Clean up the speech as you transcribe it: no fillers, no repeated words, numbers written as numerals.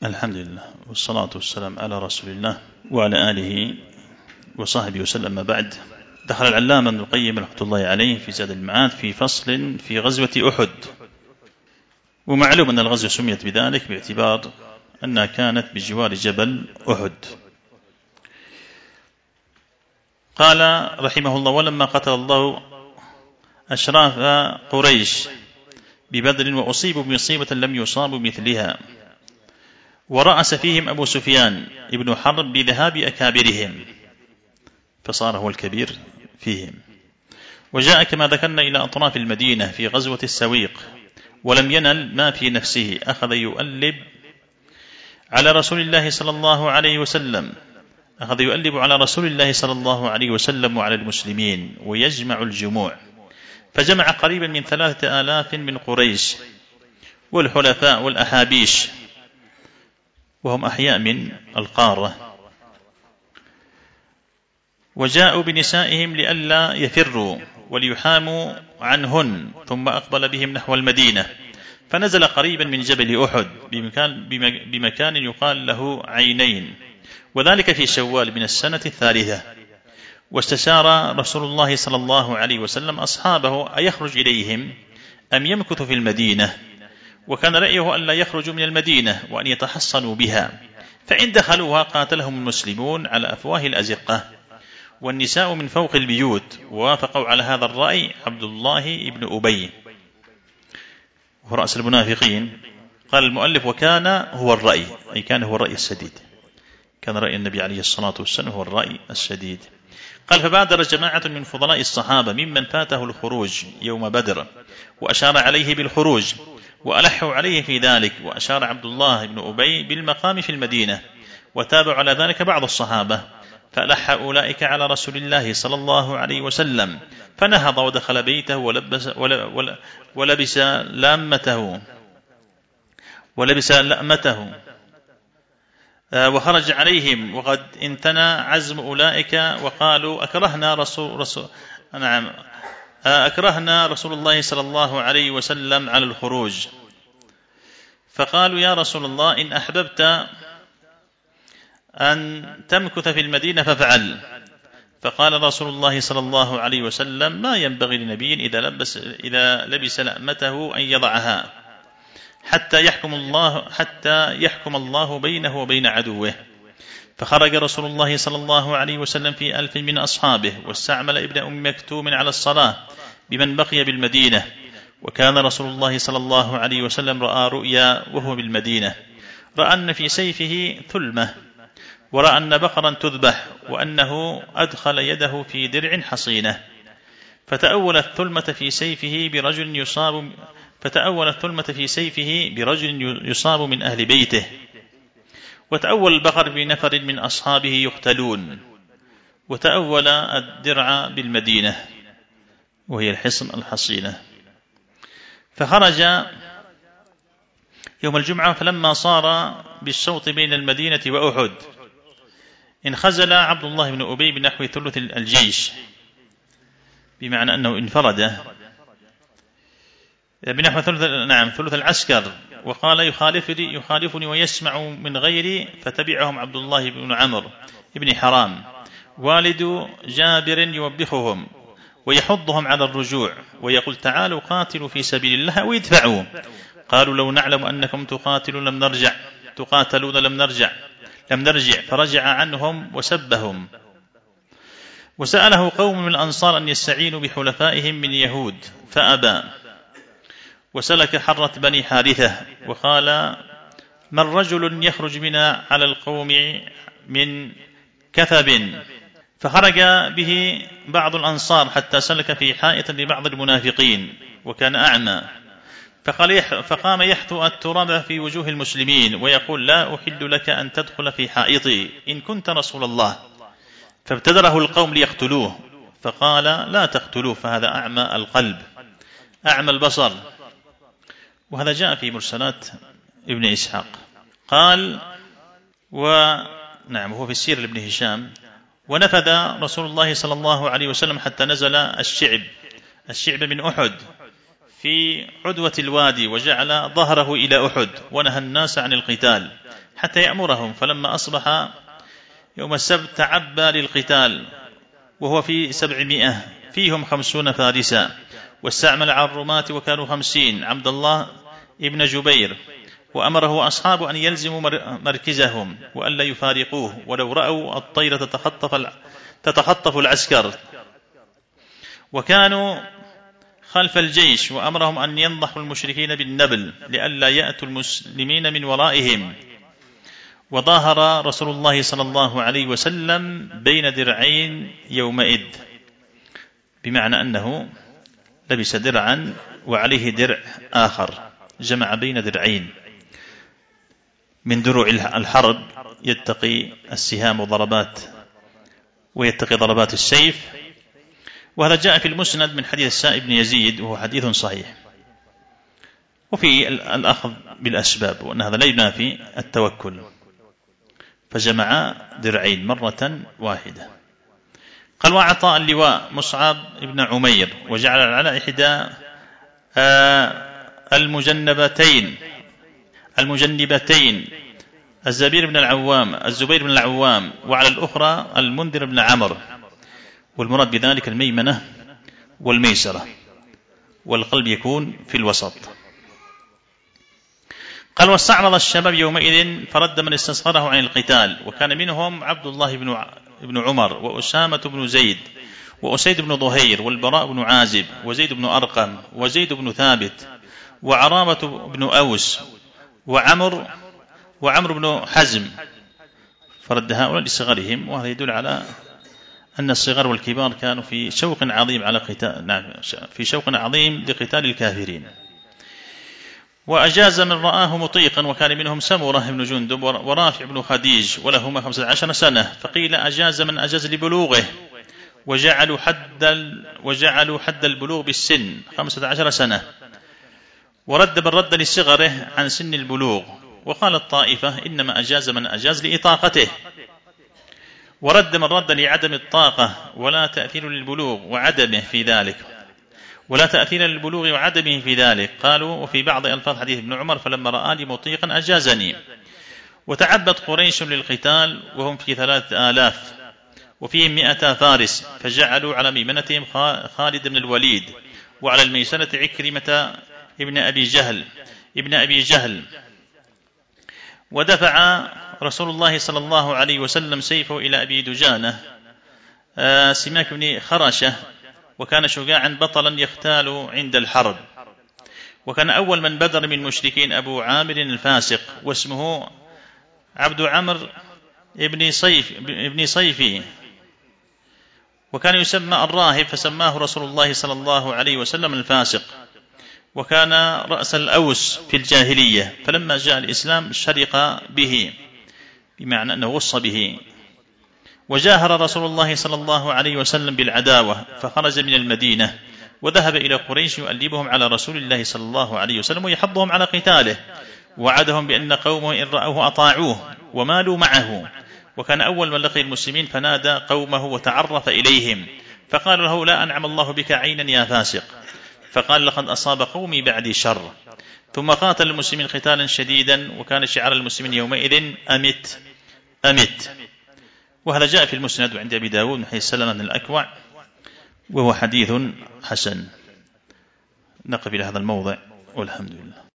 الحمد لله والصلاة والسلام على رسول الله وعلى آله وصحبه وسلم. ما بعد، دخل العلامة ابن القيم رحمة الله عليه في زاد المعاد في فصل في غزوة أحد. ومعلوم أن الغزوة سميت بذلك باعتبار أنها كانت بجوار جبل أحد. قال رحمه الله: ولما قتل الله أشراف قريش ببدر وأصيبوا بمصيبة لم يصابوا مثلها، ورأس فيهم أبو سفيان ابن حرب بذهاب أكابرهم، فصار هو الكبير فيهم. وجاء كما ذكرنا إلى أطراف المدينة في غزوة السويق، ولم ينل ما في نفسه، أخذ يؤلب على رسول الله صلى الله عليه وسلم، أخذ يؤلب على رسول الله صلى الله عليه وسلم وعلى المسلمين ويجمع الجموع، فجمع قريبا من 3000 من قريش والحلفاء والأحابيش، وهم أحياء من القارة، وجاءوا بنسائهم لئلا يفروا وليحاموا عنهن، ثم أقبل بهم نحو المدينة، فنزل قريبا من جبل أحد بمكان يقال له عينين، وذلك في شوال من السنة الثالثة. واستشار رسول الله صلى الله عليه وسلم أصحابه أيخرج إليهم أم يمكث في المدينة، وكان رأيه أن لا يخرجوا من المدينة وأن يتحصنوا بها، فإن دخلوها قاتلهم المسلمون على أفواه الأزقة والنساء من فوق البيوت. ووافقوا على هذا الرأي عبد الله بن أبي وهو رأس المنافقين. قال المؤلف: وكان هو الرأي، أي كان هو الرأي السديد، كان رأي النبي عليه الصلاة والسلام هو الرأي السديد. قال: فبادر جماعة من فضلاء الصحابة ممن فاته الخروج يوم بدر وأشار عليه بالخروج، وألحوا عليه في ذلك، وأشار عبد الله بن أبي بالمقام في المدينة، وتابع على ذلك بعض الصحابة، فألح أولئك على رسول الله صلى الله عليه وسلم، فنهض ودخل بيته ولبس لأمته وخرج عليهم، وقد انتنى عزم أولئك وقالوا: أكرهنا رسول الله صلى الله عليه وسلم على الخروج. فقالوا: يا رسول الله، إن أحببت أن تمكث في المدينة فافعل. فقال رسول الله صلى الله عليه وسلم: ما ينبغي لنبي إذا لبس لأمته أن يضعها حتى يحكم الله بينه وبين عدوه. فخرج رسول الله صلى الله عليه وسلم في 1000 من أصحابه، واستعمل ابن أم مكتوم على الصلاة بمن بقي بالمدينة. وكان رسول الله صلى الله عليه وسلم رأى رؤيا وهو بالمدينة، رأى أن في سيفه ثلمة، ورأى أن بقرا تذبح، وأنه أدخل يده في درع حصينة، فتأول الثلمة في سيفه برجل يصاب من أهل بيته، وتأول البقر بنفر من أصحابه يقتلون، وتأول الدرع بالمدينة وهي الحصن الحصينة. فخرج يوم الجمعة، فلما صار بالشوط بين المدينة وأحد انخزل عبد الله بن أبي بنحو ثلث الجيش، بمعنى أنه انفرد بنحو ثلث العسكر، وقال: يخالفني ويسمع من غيري. فتبعهم عبد الله بن عمرو بن حرام والد جابر يوبخهم ويحضهم على الرجوع، ويقول: تعالوا قاتلوا في سبيل الله أو يدفعوا. قالوا: لو نعلم أنكم تقاتلون لم نرجع. فرجع عنهم وسبهم. وسأله قوم من الأنصار أن يستعينوا بحلفائهم من يهود فأبى، وسلك حرة بني حارثة، وقال: من رجل يخرج بنا على القوم من كثب. فخرج به بعض الأنصار حتى سلك في حائط لبعض المنافقين، وكان أعمى، فقام يحثو التراب في وجوه المسلمين ويقول: لا أحل لك أن تدخل في حائطي إن كنت رسول الله. فابتدره القوم ليقتلوه، فقال: لا تقتلوه، فهذا أعمى القلب أعمى البصر. وهذا جاء في مرسلات ابن إسحاق. قال: وهو في السير لابن هشام. ونفذ رسول الله صلى الله عليه وسلم حتى نزل الشعب من أحد في عدوة الوادي، وجعل ظهره إلى أحد، ونهى الناس عن القتال حتى يأمرهم. فلما أصبح يوم السبت تعبى للقتال وهو في 700 فيهم 50 فارسا، واستعمل على الرماة وكانوا 50 عبد الله ابن جبير، وأمره أصحابه أن يلزموا مركزهم وألا يفارقوه ولو رأوا الطير تتخطف العسكر، وكانوا خلف الجيش، وأمرهم أن ينضحوا المشركين بالنبل لئلا يأتوا المسلمين من ورائهم. وظاهر رسول الله صلى الله عليه وسلم بين درعين يومئذ، بمعنى أنه لبس درعا وعليه درع آخر، جمع بين درعين من دروع الحرب يتقي السهام وضربات ويتقي ضربات السيف. وهذا جاء في المسند من حديث السائب بن يزيد وهو حديث صحيح. وفي الأخذ بالأسباب وأن هذا لا ينافي التوكل، فجمع درعين مرة واحدة. قال وأعطى اللواء مصعب بن عمير وجعل على إحدى المجنبتين الزبير بن العوام وعلى الأخرى المنذر بن عمرو، والمراد بذلك الميمنة والميسرة، والقلب يكون في الوسط. قال واستعرض الشباب يومئذ فرد من استصغره عن القتال، وكان منهم عبد الله بن عمر وأسامة بن زيد وأسيد بن ظهير والبراء بن عازب وزيد بن أرقم وزيد بن ثابت وعرامة بن أوس وعمر بن حزم، فرد هؤلاء لصغرهم. وهذا يدل على أن الصغار والكبار كانوا في شوق عظيم لقتال الكافرين. وأجاز من رآه مطيقا، وكان منهم سمرة بن جندب ورافع بن خديج ولهما 15 سنة، فقيل أجاز من أجاز لبلوغه، وجعلوا حد البلوغ بالسن 15 سنة، ورد من رد لصغره عن سن البلوغ. وقال الطائفة إنما أجاز من أجاز لإطاقته، ورد من رد لعدم الطاقة ولا تأثير للبلوغ وعدمه في ذلك. قالوا وفي بعض ألفاظ حديث ابن عمر فلما رآني مطيقا أجازني. وتعبد قريش للقتال وهم في 3000 وفيهم 100 فارس، فجعلوا على ميمنتهم خالد بن الوليد وعلى الميسرة عكرمة ابن أبي جهل. ودفع رسول الله صلى الله عليه وسلم سيفه إلى أبي دجانة سماك بن خرشة، وكان شجاعا بطلا يختال عند الحرب. وكان أول من بدر من المشركين أبو عامر الفاسق، واسمه عبد عمرو ابن صيفي، وكان يسمى الراهب، فسماه رسول الله صلى الله عليه وسلم الفاسق. وكان رأس الأوس في الجاهلية، فلما جاء الإسلام شرق به، بمعنى أنه غص به. وجاهر رسول الله صلى الله عليه وسلم بالعداوة، فخرج من المدينة وذهب إلى قريش يؤلبهم على رسول الله صلى الله عليه وسلم ويحضهم على قتاله، وعدهم بأن قومه إن رأوه أطاعوه ومالوا معه. وكان أول من لقي المسلمين فنادى قومه وتعرف إليهم، فقال له لا أنعم الله بك عينا يا فاسق، فقال لقد أصاب قومي بعدي شر. ثم قاتل المسلمين قتالا شديدا، وكان شعار المسلمين يومئذ أمت. وهذا جاء في المسند عند أبي داود من حديث سلمة بن الأكوع، وهو حديث حسن. نقف إلى هذا الموضع والحمد لله.